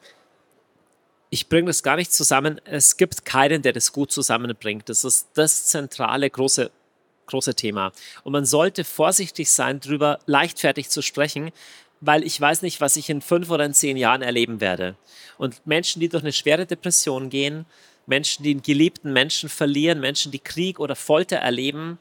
Ich bringe das gar nicht zusammen. Es gibt keinen, der das gut zusammenbringt. Das ist das zentrale große, große Thema. Und man sollte vorsichtig sein, darüber leichtfertig zu sprechen, weil ich weiß nicht, was ich in fünf oder in zehn Jahren erleben werde. Und Menschen, die durch eine schwere Depression gehen, Menschen, die einen geliebten Menschen verlieren, Menschen, die Krieg oder Folter erleben,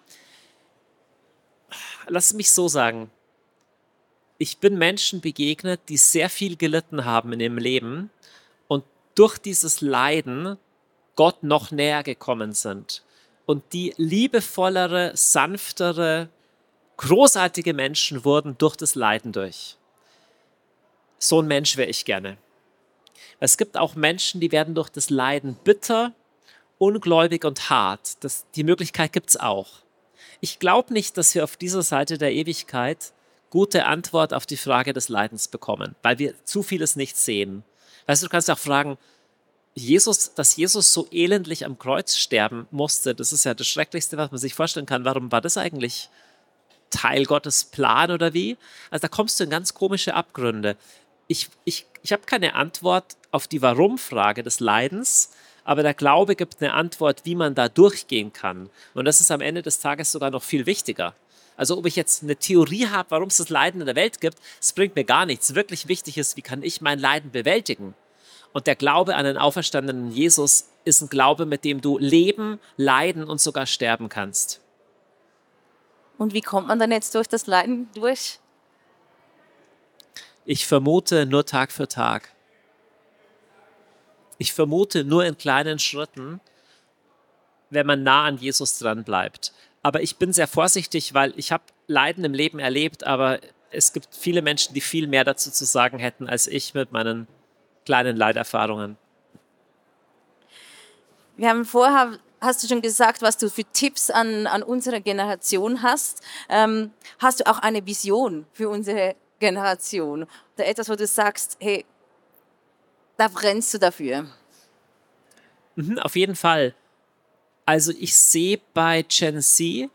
lass mich so sagen, ich bin Menschen begegnet, die sehr viel gelitten haben in ihrem Leben, durch dieses Leiden Gott noch näher gekommen sind und die liebevollere, sanftere, großartige Menschen wurden durch das Leiden durch. So ein Mensch wäre ich gerne. Es gibt auch Menschen, die werden durch das Leiden bitter, ungläubig und hart. Das, die Möglichkeit gibt es auch. Ich glaube nicht, dass wir auf dieser Seite der Ewigkeit gute Antwort auf die Frage des Leidens bekommen, weil wir zu vieles nicht sehen. Weißt du, du kannst auch fragen, Jesus, dass Jesus so elendlich am Kreuz sterben musste, das ist ja das Schrecklichste, was man sich vorstellen kann. Warum war das eigentlich Teil Gottes Plan oder wie? Also da kommst du in ganz komische Abgründe. Ich, ich, ich habe keine Antwort auf die Warum-Frage des Leidens, aber der Glaube gibt eine Antwort, wie man da durchgehen kann. Und das ist am Ende des Tages sogar noch viel wichtiger. Also ob ich jetzt eine Theorie habe, warum es das Leiden in der Welt gibt, das bringt mir gar nichts. Wirklich wichtig ist, wie kann ich mein Leiden bewältigen? Und der Glaube an den auferstandenen Jesus ist ein Glaube, mit dem du leben, leiden und sogar sterben kannst. Und wie kommt man dann jetzt durch das Leiden durch? Ich vermute nur Tag für Tag. Ich vermute nur in kleinen Schritten, wenn man nah an Jesus dran bleibt. Aber ich bin sehr vorsichtig, weil ich habe Leiden im Leben erlebt, aber es gibt viele Menschen, die viel mehr dazu zu sagen hätten, als ich mit meinen kleinen Leiderfahrungen. Wir haben vorher, hast du schon gesagt, was du für Tipps an, an unsere Generation hast. Ähm, hast du auch eine Vision für unsere Generation? Oder etwas, wo du sagst, hey, da brennst du dafür? Mhm, auf jeden Fall. Also ich sehe bei Gen Z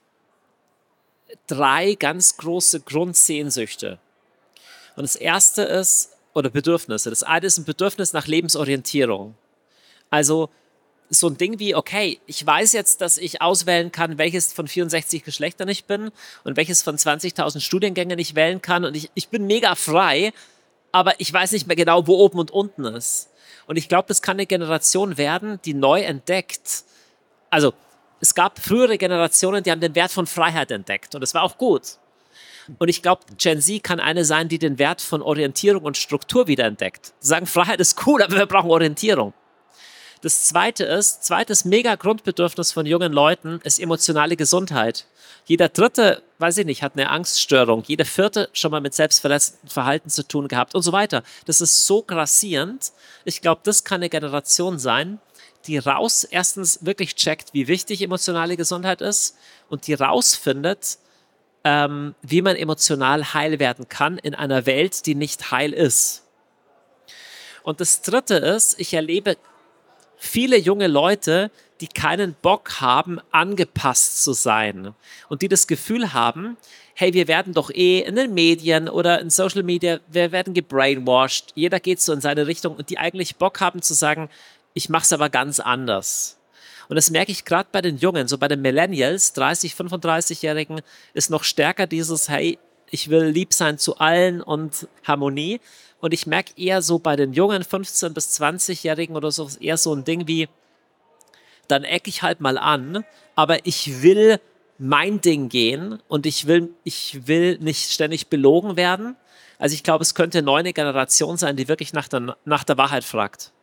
drei ganz große Grundsehnsüchte. Und das erste ist, oder Bedürfnisse. Das eine ist ein Bedürfnis nach Lebensorientierung. Also so ein Ding wie, okay, ich weiß jetzt, dass ich auswählen kann, welches von vierundsechzig Geschlechtern ich bin und welches von zwanzigtausend Studiengängen ich wählen kann. Und ich, ich bin mega frei, aber ich weiß nicht mehr genau, wo oben und unten ist. Und ich glaube, das kann eine Generation werden, die neu entdeckt. Also es gab frühere Generationen, die haben den Wert von Freiheit entdeckt und das war auch gut. Und ich glaube, Gen Z kann eine sein, die den Wert von Orientierung und Struktur wiederentdeckt. Sie sagen, Freiheit ist cool, aber wir brauchen Orientierung. Das zweite ist, zweites mega Grundbedürfnis von jungen Leuten ist emotionale Gesundheit. Jeder dritte, weiß ich nicht, hat eine Angststörung. Jeder vierte schon mal mit selbstverletzendem Verhalten zu tun gehabt und so weiter. Das ist so grassierend. Ich glaube, das kann eine Generation sein, die raus erstens wirklich checkt, wie wichtig emotionale Gesundheit ist und die rausfindet, ähm, wie man emotional heil werden kann in einer Welt, die nicht heil ist. Und das dritte ist, ich erlebe viele junge Leute, die keinen Bock haben, angepasst zu sein und die das Gefühl haben, hey, wir werden doch eh in den Medien oder in Social Media, wir werden gebrainwashed, jeder geht so in seine Richtung und die eigentlich Bock haben zu sagen, ich mache es aber ganz anders. Und das merke ich gerade bei den Jungen, so bei den Millennials, dreißig-, fünfunddreißigjährigen, ist noch stärker dieses, hey, ich will lieb sein zu allen und Harmonie. Und ich merke eher so bei den jungen fünfzehn- bis zwanzigjährigen oder so, eher so ein Ding wie, dann ecke ich halt mal an, aber ich will mein Ding gehen und ich will, ich will nicht ständig belogen werden. Also ich glaube, es könnte eine neue Generation sein, die wirklich nach der, nach der Wahrheit fragt.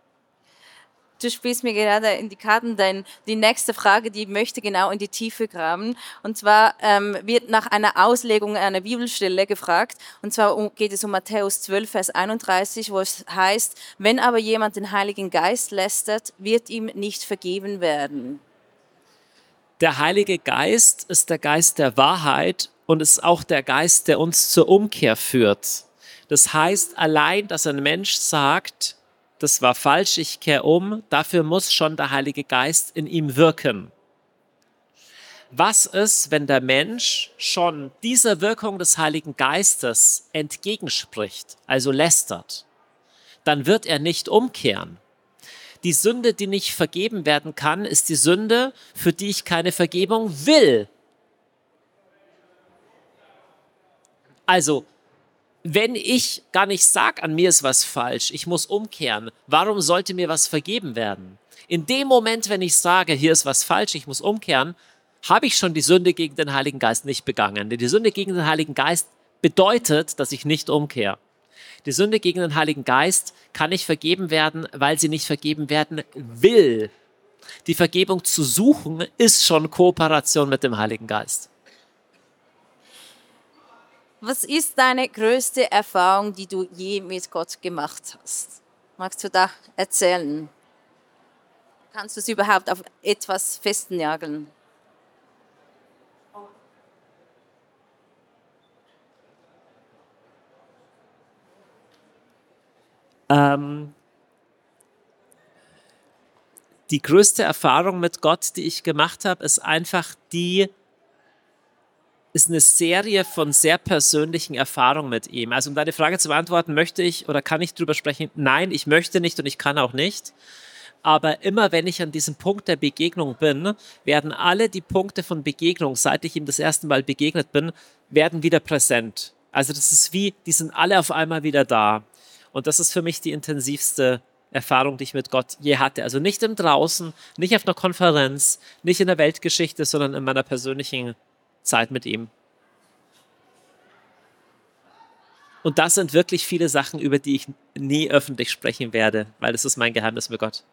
Du spielst mir gerade in die Karten, denn die nächste Frage, die möchte genau in die Tiefe graben. Und zwar ähm, wird nach einer Auslegung einer Bibelstelle gefragt. Und zwar um, geht es um Matthäus zwölf, Vers einunddreißig, wo es heißt, wenn aber jemand den Heiligen Geist lästert, wird ihm nicht vergeben werden. Der Heilige Geist ist der Geist der Wahrheit und ist auch der Geist, der uns zur Umkehr führt. Das heißt, allein, dass ein Mensch sagt, das war falsch, ich kehre um, dafür muss schon der Heilige Geist in ihm wirken. Was ist, wenn der Mensch schon dieser Wirkung des Heiligen Geistes entgegenspricht, also lästert? Dann wird er nicht umkehren. Die Sünde, die nicht vergeben werden kann, ist die Sünde, für die ich keine Vergebung will. Also, wenn ich gar nicht sage, an mir ist was falsch, ich muss umkehren, warum sollte mir was vergeben werden? In dem Moment, wenn ich sage, hier ist was falsch, ich muss umkehren, habe ich schon die Sünde gegen den Heiligen Geist nicht begangen. Denn die Sünde gegen den Heiligen Geist bedeutet, dass ich nicht umkehre. Die Sünde gegen den Heiligen Geist kann nicht vergeben werden, weil sie nicht vergeben werden will. Die Vergebung zu suchen, ist schon Kooperation mit dem Heiligen Geist. Was ist deine größte Erfahrung, die du je mit Gott gemacht hast? Magst du da erzählen? Kannst du es überhaupt auf etwas festnageln? Ähm, die größte Erfahrung mit Gott, die ich gemacht habe, ist einfach die, ist eine Serie von sehr persönlichen Erfahrungen mit ihm. Also um deine Frage zu beantworten, möchte ich oder kann ich drüber sprechen? Nein, ich möchte nicht und ich kann auch nicht. Aber immer wenn ich an diesem Punkt der Begegnung bin, werden alle die Punkte von Begegnung, seit ich ihm das erste Mal begegnet bin, werden wieder präsent. Also das ist wie, die sind alle auf einmal wieder da. Und das ist für mich die intensivste Erfahrung, die ich mit Gott je hatte. Also nicht im Draußen, nicht auf einer Konferenz, nicht in der Weltgeschichte, sondern in meiner persönlichen Zeit mit ihm. Und das sind wirklich viele Sachen, über die ich nie öffentlich sprechen werde, weil das ist mein Geheimnis mit Gott.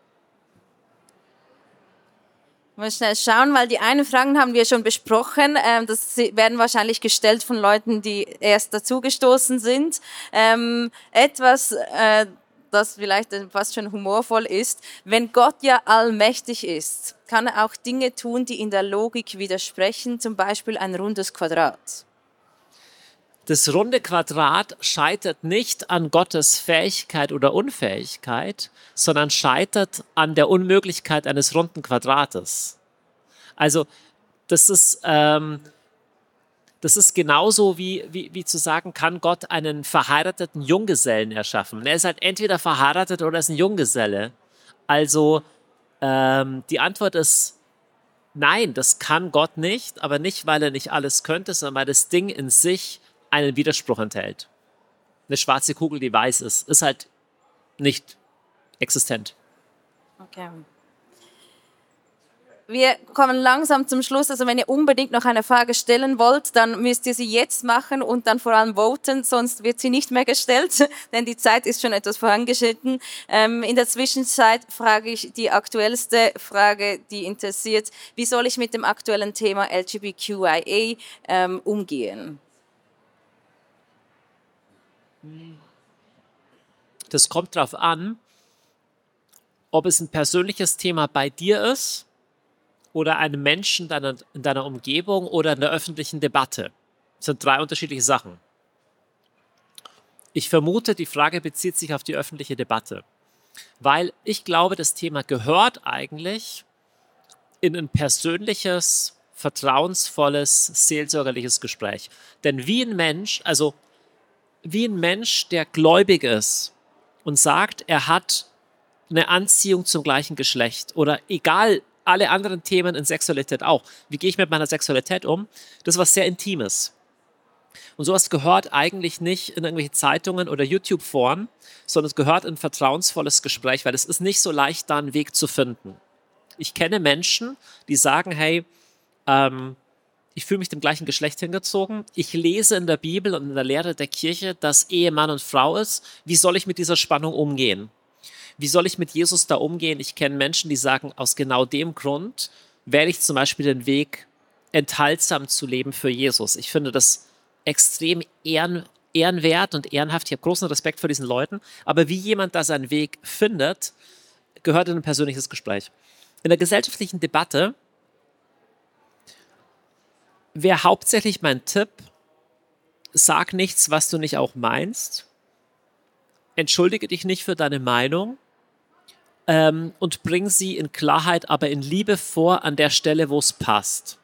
Mal schnell schauen, weil die einen Fragen haben wir schon besprochen. Ähm, das werden wahrscheinlich gestellt von Leuten, die erst dazugestoßen sind. Ähm, etwas, äh, das vielleicht fast schon humorvoll ist. Wenn Gott ja allmächtig ist, kann er auch Dinge tun, die in der Logik widersprechen, zum Beispiel ein rundes Quadrat. Das runde Quadrat scheitert nicht an Gottes Fähigkeit oder Unfähigkeit, sondern scheitert an der Unmöglichkeit eines runden Quadrates. Also das ist, ähm, das ist genauso wie, wie, wie zu sagen, kann Gott einen verheirateten Junggesellen erschaffen. Er ist halt entweder verheiratet oder ist ein Junggeselle. Also ähm, die Antwort ist nein, das kann Gott nicht, aber nicht, weil er nicht alles könnte, sondern weil das Ding in sich einen Widerspruch enthält. Eine schwarze Kugel, die weiß ist, ist halt nicht existent. Okay. Wir kommen langsam zum Schluss. Also wenn ihr unbedingt noch eine Frage stellen wollt, dann müsst ihr sie jetzt machen und dann vor allem voten, sonst wird sie nicht mehr gestellt, denn die Zeit ist schon etwas vorangeschritten. Ähm, in der Zwischenzeit frage ich die aktuellste Frage, die interessiert: Wie soll ich mit dem aktuellen Thema L G B T Q I A ähm, umgehen? Das kommt darauf an, ob es ein persönliches Thema bei dir ist oder einem Menschen deiner, in deiner Umgebung oder in der öffentlichen Debatte. Das sind drei unterschiedliche Sachen. Ich vermute, die Frage bezieht sich auf die öffentliche Debatte, weil ich glaube, das Thema gehört eigentlich in ein persönliches, vertrauensvolles, seelsorgerliches Gespräch. Denn wie ein Mensch, also wie ein Mensch, der gläubig ist und sagt, er hat eine Anziehung zum gleichen Geschlecht oder egal, alle anderen Themen in Sexualität auch. Wie gehe ich mit meiner Sexualität um? Das ist was sehr Intimes. Und sowas gehört eigentlich nicht in irgendwelche Zeitungen oder YouTube-Foren, sondern es gehört in ein vertrauensvolles Gespräch, weil es ist nicht so leicht, da einen Weg zu finden. Ich kenne Menschen, die sagen, hey, ähm, ich fühle mich dem gleichen Geschlecht hingezogen. Ich lese in der Bibel und in der Lehre der Kirche, dass Ehe Mann und Frau ist. Wie soll ich mit dieser Spannung umgehen? Wie soll ich mit Jesus da umgehen? Ich kenne Menschen, die sagen, aus genau dem Grund wähle ich zum Beispiel den Weg, enthaltsam zu leben für Jesus. Ich finde das extrem ehren, ehrenwert und ehrenhaft. Ich habe großen Respekt vor diesen Leuten. Aber wie jemand da seinen Weg findet, gehört in ein persönliches Gespräch. In der gesellschaftlichen Debatte wäre hauptsächlich mein Tipp: Sag nichts, was du nicht auch meinst. Entschuldige dich nicht für deine Meinung ähm, und bring sie in Klarheit, aber in Liebe vor an der Stelle, wo es passt.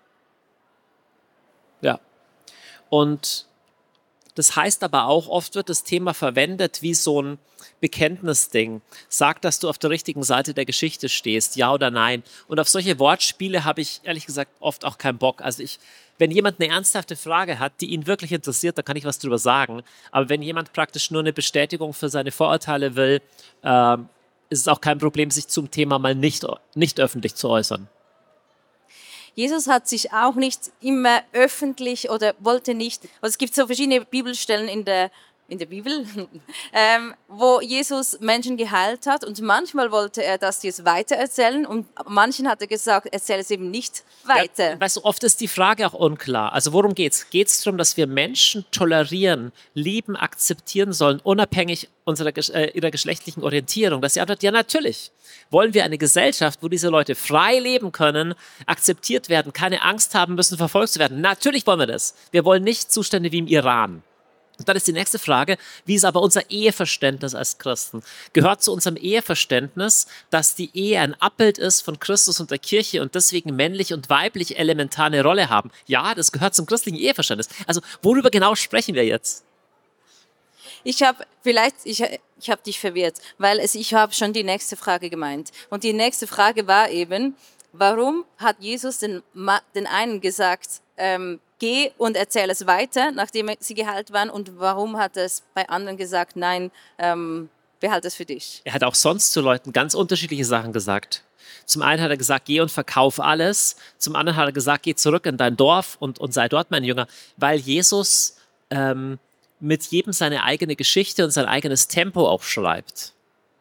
Ja. Und das heißt aber auch, oft wird das Thema verwendet wie so ein Bekenntnisding. Sag, dass du auf der richtigen Seite der Geschichte stehst, ja oder nein. Und auf solche Wortspiele habe ich ehrlich gesagt oft auch keinen Bock. Also ich, wenn jemand eine ernsthafte Frage hat, die ihn wirklich interessiert, dann kann ich was drüber sagen. Aber wenn jemand praktisch nur eine Bestätigung für seine Vorurteile will, äh, ist es auch kein Problem, sich zum Thema mal nicht, nicht öffentlich zu äußern. Jesus hat sich auch nicht immer öffentlich oder wollte nicht, also es gibt so verschiedene Bibelstellen in der, in der Bibel, ähm, wo Jesus Menschen geheilt hat, und manchmal wollte er, dass die es weitererzählen, und manchen hat er gesagt, erzähl es eben nicht weiter. Ja, weißt du, oft ist die Frage auch unklar. Also worum geht's? Geht es darum, dass wir Menschen tolerieren, lieben, akzeptieren sollen, unabhängig unserer, äh, ihrer geschlechtlichen Orientierung? Dass sie antwortet, ja natürlich. Wollen wir eine Gesellschaft, wo diese Leute frei leben können, akzeptiert werden, keine Angst haben müssen, verfolgt zu werden? Natürlich wollen wir das. Wir wollen nicht Zustände wie im Iran. Und dann ist die nächste Frage: Wie ist aber unser Eheverständnis als Christen? Gehört zu unserem Eheverständnis, dass die Ehe ein Abbild ist von Christus und der Kirche und deswegen männlich und weiblich elementar eine Rolle haben? Ja, das gehört zum christlichen Eheverständnis. Also worüber genau sprechen wir jetzt? Ich habe vielleicht, ich, ich habe dich verwirrt, weil es, ich habe schon die nächste Frage gemeint. Und die nächste Frage war eben, warum hat Jesus den, den einen gesagt, ähm, geh und erzähl es weiter, nachdem sie geheilt waren, und warum hat er es bei anderen gesagt, nein, ähm, behalte es für dich? Er hat auch sonst zu Leuten ganz unterschiedliche Sachen gesagt. Zum einen hat er gesagt, geh und verkauf alles. Zum anderen hat er gesagt, geh zurück in dein Dorf und, und sei dort mein Jünger. Weil Jesus ähm, mit jedem seine eigene Geschichte und sein eigenes Tempo auch schreibt.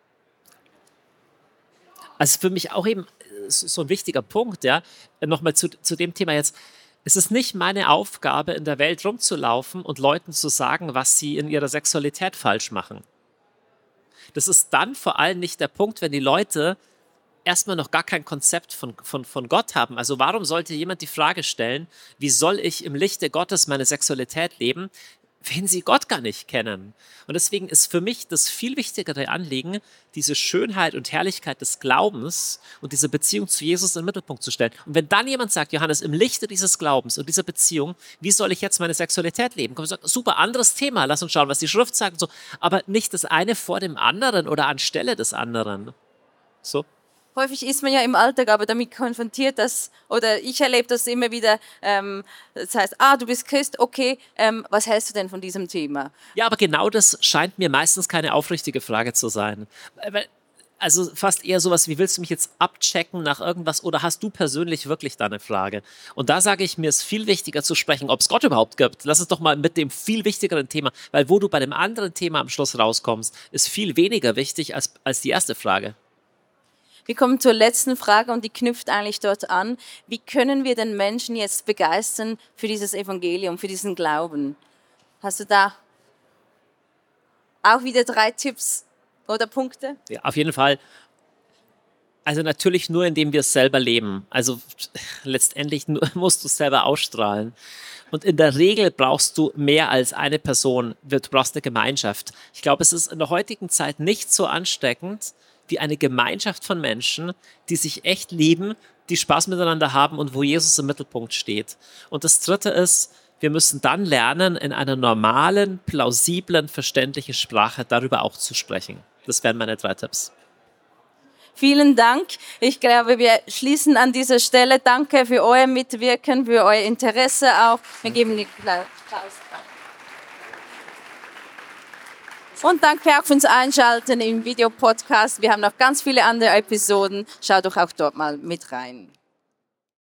Also für mich auch eben so ein wichtiger Punkt, ja, nochmal zu, zu dem Thema jetzt. Es ist nicht meine Aufgabe, in der Welt rumzulaufen und Leuten zu sagen, was sie in ihrer Sexualität falsch machen. Das ist dann vor allem nicht der Punkt, wenn die Leute erstmal noch gar kein Konzept von, von, von Gott haben. Also warum sollte jemand die Frage stellen, wie soll ich im Lichte Gottes meine Sexualität leben, wenn sie Gott gar nicht kennen? Und deswegen ist für mich das viel wichtigere Anliegen, diese Schönheit und Herrlichkeit des Glaubens und diese Beziehung zu Jesus in den Mittelpunkt zu stellen. Und wenn dann jemand sagt, Johannes, im Lichte dieses Glaubens und dieser Beziehung, wie soll ich jetzt meine Sexualität leben? Kommt und sagt, super, anderes Thema, lass uns schauen, was die Schrift sagt und so. Aber nicht das eine vor dem anderen oder anstelle des anderen. So. Häufig ist man ja im Alltag aber damit konfrontiert, dass, oder ich erlebe das immer wieder, ähm, das heißt, ah, du bist Christ, okay, ähm, was hältst du denn von diesem Thema? Ja, aber genau das scheint mir meistens keine aufrichtige Frage zu sein. Also fast eher sowas, wie willst du mich jetzt abchecken nach irgendwas oder hast du persönlich wirklich da eine Frage? Und da sage ich, mir ist viel wichtiger zu sprechen, ob es Gott überhaupt gibt. Lass uns doch mal mit dem viel wichtigeren Thema, weil wo du bei dem anderen Thema am Schluss rauskommst, ist viel weniger wichtig als, als die erste Frage. Wir kommen zur letzten Frage und die knüpft eigentlich dort an. Wie können wir den Menschen jetzt begeistern für dieses Evangelium, für diesen Glauben? Hast du da auch wieder drei Tipps oder Punkte? Ja, auf jeden Fall. Also natürlich nur, indem wir es selber leben. Also letztendlich nur, musst du es selber ausstrahlen. Und in der Regel brauchst du mehr als eine Person. Du brauchst eine Gemeinschaft. Ich glaube, es ist in der heutigen Zeit nicht so ansteckend, wie eine Gemeinschaft von Menschen, die sich echt lieben, die Spaß miteinander haben und wo Jesus im Mittelpunkt steht. Und das Dritte ist, wir müssen dann lernen, in einer normalen, plausiblen, verständlichen Sprache darüber auch zu sprechen. Das wären meine drei Tipps. Vielen Dank. Ich glaube, wir schließen an dieser Stelle. Danke für euer Mitwirken, für euer Interesse auch. Wir geben den Applaus. Und danke auch fürs Einschalten im Videopodcast. Wir haben noch ganz viele andere Episoden. Schau doch auch dort mal mit rein.